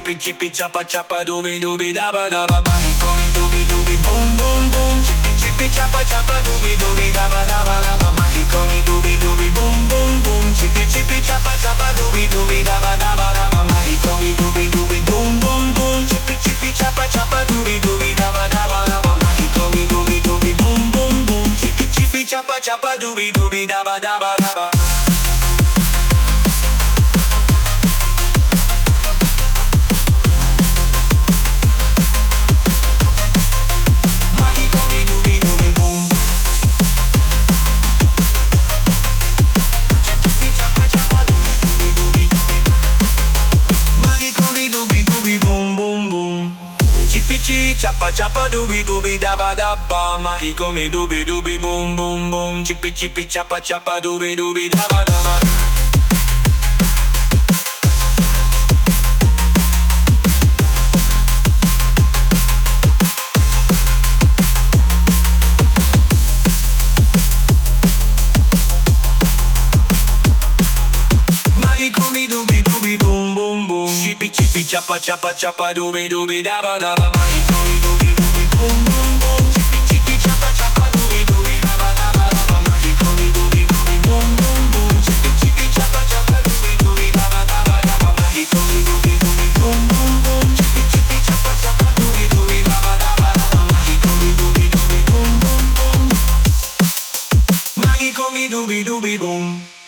chippy chippy choppa choppa dooby dooby dabba dabba. Money going dooby dooby boom boom boom. Chippy chippy choppa choppa dooby dooby dabba dabba dabba. Money going dooby dooby boom boom boom. Chippy chippy choppa choppa dooby dooby dabba dabba dabba. Money going dooby dooby boom boom boom. Chippy chippy choppa choppa dooby dooby dabba dabba dabba. Money going dooby dooby boom boom boom. Chippy chippy choppa choppa dooby dooby dabba dabba dabba. Choppa choppa dooby dooby dabba dabba. Money come dooby dooby boom boom boom. Chippy chippy choppa choppa dooby dooby dabba dabba. Money come dooby dooby boom boom boom. Chippy chippy choppa choppa choppa dooby dooby dabba dabba. Money come dooby dooby boom boom boom. Chippy chippy choppa choppa dooby dooby dabba dabba dabba. Money come dooby dooby boom boom boom. Chippy chippy choppa choppa dooby dooby dabba dabba dabba. Money come dooby dooby boom boom boom. Chippy chippy choppa choppa dooby dooby dabba dabba dabba. Money come dooby dooby boom boom boom. Money come dooby dooby boom.